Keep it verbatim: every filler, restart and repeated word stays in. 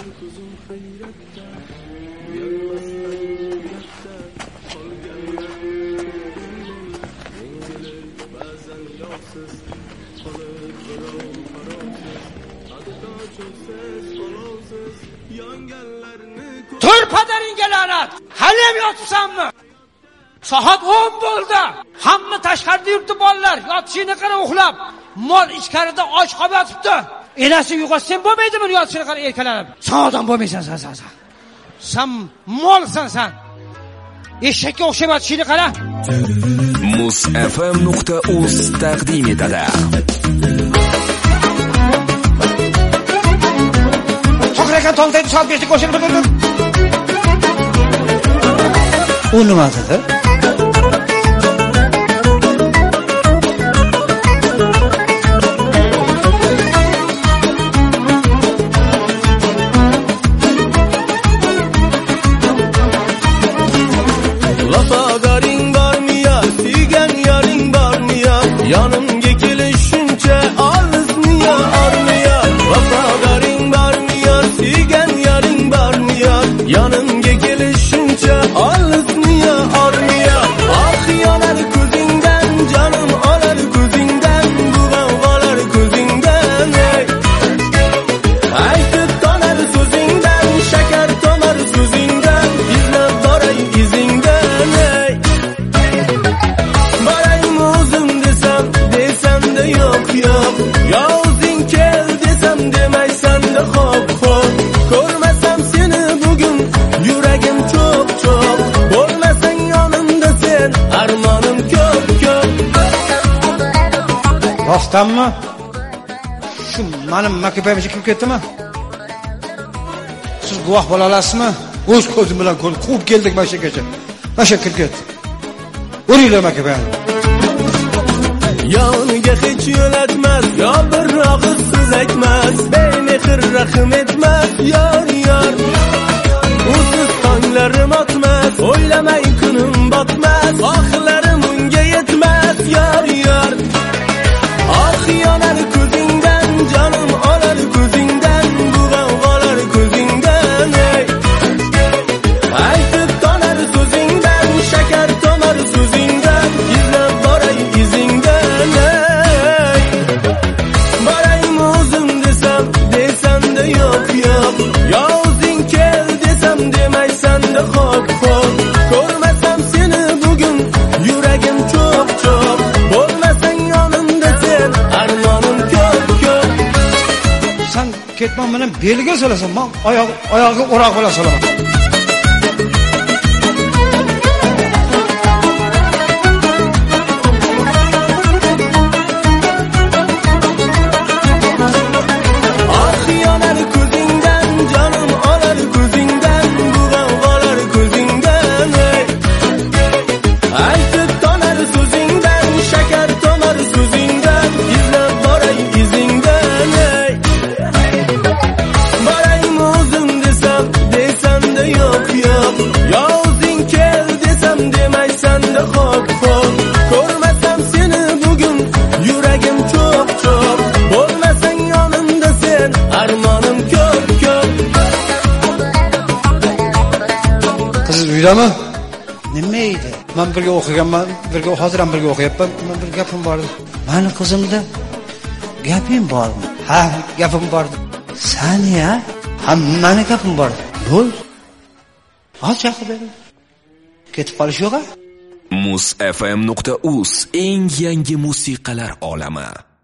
Tur padaringga la'nat. Hali ham yotibsanmi? Soat o'n bo'ldi. Hamma tashqarida yuribdi bolalar. Yotishini qara uxlab. Mol ichkarida och qolib yotibdi. Enasi uyg'otsan bo'lmaydimi yotishini qara erkalanib. Sen odam bo'lmaysan sen sen. Sen molsan sen. Eshakka o'xshab yotishini qara. muz f m nuqta uz taqdim etadi. To'g'rikan tongdagi soat beshda qo'shib turdim. U nima dedi? Vafagaring bormi ya, suygan yoring bormi ya, yonimga kelishuncha olismi ya, ormi ya. Vafagaring bormi ya, suygan yoring bormi ya, yonimga kelishuncha olismi ya, ormi ya. Ah yonar ko'zingdan, jonim olar ko'zingdan, bu g'avg'olar ko'zingdan. Aytib tonar so'zingdan, shakar tomar so'zingdan, izlab boray izingdan. Boraymi o'zim desam, desam-da yo'q yo'q. Yo o'zing kel desam, demaysan-da xo'p xo'p. Ko'rmasam seni bugun, yuragim cho'p cho'p. Bo'lmasang yonimda sen, armonim ko'p ko'p. Rostdanmi? Shu mening maktabimga kirib ketdimi? Siz guvoh bo'la olasizmi? O'z ko'zim bilan ko'rib, quvib keldik mana shu yergacha. Mana shu kirib ketdi. O'ringlar maktabimga. Yoniga hech yo'latmas, yo bir og'iz so'z aytmas, bemehr rahm etmas, yor yor. Usiz tonglarim otmas, o'ylamay kunim botmas, oxlarim unga yetmas, yor yor. Ah yonar ko'zingdan, jonim olar ko'zingdan, bu g'avg'olar ko'zingdan. Aytib tonar so'zingdan, shakar tomar so'zingdan, izlab boray izingdan. Boraymi o'zim desam, desam-da yo'q yo'q. Yo o'zing kel desam, demaysan-da xo'p xo'p. Ko'rmasam seni bugun, yuragim cho'p cho'p. Bo'lmasang yonimda sen, armonim ko'p ko'p. Sen ketmon bilan belga solasan, men oyoq oyog'iga o'roq bilan solaman. Ah yonar ko'zingdan, jonim olar ko'zingdan, bu g'avg'olar ko'zingdan. Aytib tonar so'zingdan, shakar tomar so'zingdan, izlab boray izingdan. Boraymi o'zim desam, desam-da yo'q yo'q. Yo o'zing kel desam, demaysan-da xo'p xo'p. Ko'rmasam seni bugun, yuragim cho'p cho'p. Bo'lmasang yonimda sen, armonim ko'p ko'p. Qiz uydami? Nima edi? Men birga o'qiganman, birga hozir ham birga o'qiyapman. Men bir gapim bor edi. Meni qizimda gapim bormi? Ha, gapim bor. Saniya, hammani gapim bor. Bo'l. Hozir chaqib bering. Ketib qolish yo'q-a? muz f m nuqta uz eng yangi musiqalar olami.